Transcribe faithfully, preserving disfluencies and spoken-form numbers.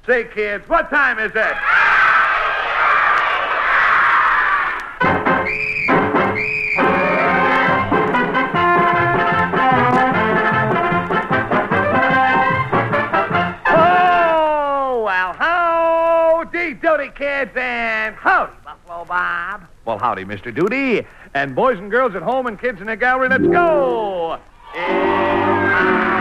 Say, kids, what time is it? Oh, well, howdy doody, kids, and howdy, Buffalo Bob. Well, howdy, Mister Doody. And boys and girls at home and kids in the gallery, let's go. In